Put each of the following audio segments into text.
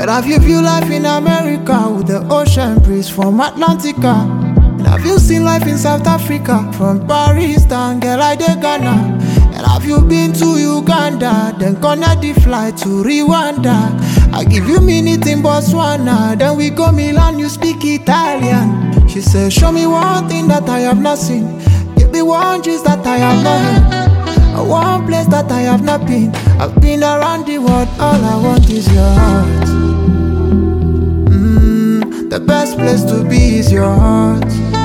And have you viewed life in America with the ocean breeze from Atlantica? And have you seen life in South Africa from Paris down girl like the Ghana? And have you been to Uganda, then connect the flight to Rwanda? I give you minute in Botswana, then we go Milan, you speak Italian. She said, show me one thing that I have not seen. Give me one gist that I have not heard. One place that I have not been. I've been around the world, all I want is your heart. The best place to be is your heart.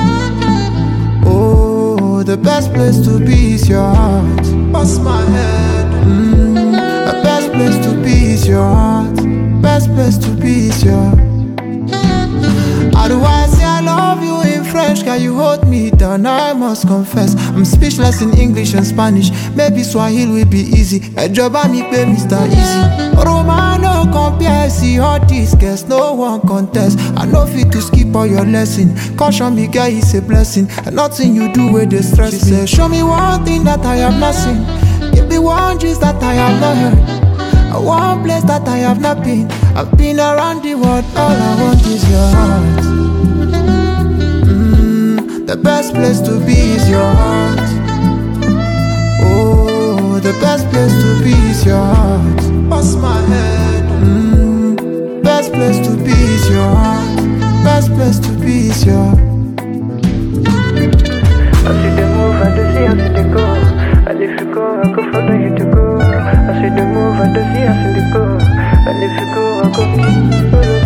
Oh, the best place to be is your heart. Bust my head. The best place to be is your heart. Best place to be is your heart. How do I say I love you in French? Can you hold me down? I must confess I'm speechless in English and Spanish. Maybe Swahili will be easy. A job I me pay Mr. Easy. Romano compare, see all these girls, no one contest. I know fit to skip all your lesson. Caution me, girl, it's a blessing. And nothing you do with the stress. She said, show me one thing that I have not seen. Give me one gist that I have not heard. One place that I have not been. I've been around the world, all I want is your heart. The best place to be is your heart. Oh, the best place to be is your heart. Bust my head. Best place to be is your heart. Best place to be is your heart. I see the move, I see, I see the go. And if you go, I go follow you to go. I see the move, I see, I see the go. And if you go, I go follow you.